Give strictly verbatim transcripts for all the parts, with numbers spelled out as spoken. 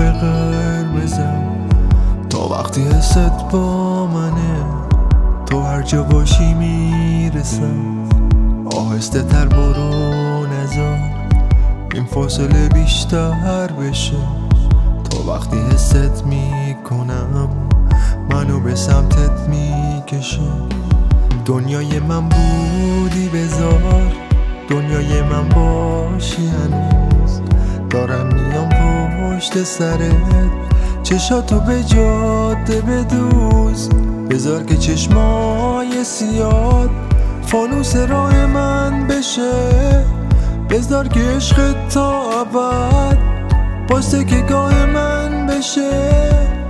قرمزم تا وقتی حست با منه، تو هر جا باشی میرسم. آهسته تر برو نذار این فاصله بیشتر بشه، تا وقتی حست میکنم منو به سمتت میکشه. دنیای من بودی بذار دنیای من باشی هنوز، دارم میام پشت سرت چشاتو به جاده بدوز. بذار که چشمای سیاد فانوس راه من بشه، بذار که عشق تا ابد پاسته که گاه من بشه.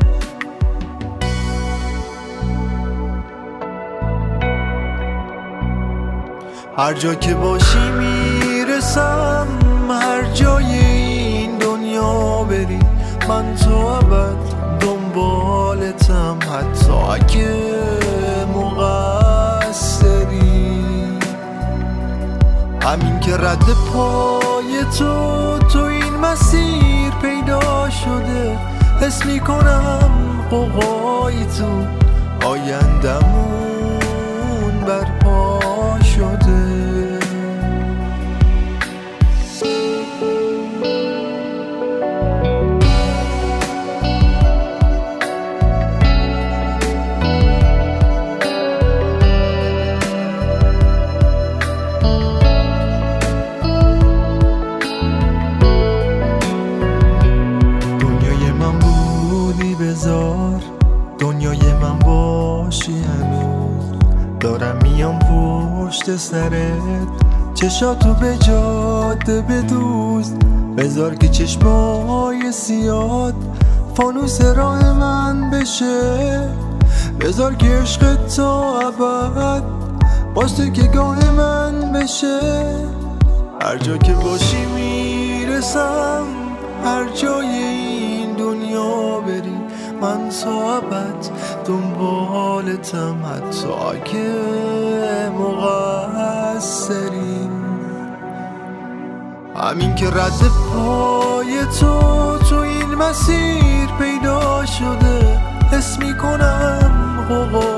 هر جا که باشی میرسم، هر جای این دنیا بری من تو ابد دنبالتم، حتی اگه مقصری. همین که رد پای تو تو این مسیر پیدا شده، حس میکنم قوقای تو آیندمون برپا شده. بذار دنیای من باشی هنوز، دارم میام پشت سرت چشاتو به جاده بدوز. بذار که چشمای سیاد فانوس راه من بشه، بذار که عشق تا ابد باسته که گاه من بشه. هر جا که باشی میرسم، هر جای این دنیا بری من تا ابد دنبالتم، حتی اگه مقصری. همین که رد پای تو تو این مسیر پیدا شده، حس میکنم قوقا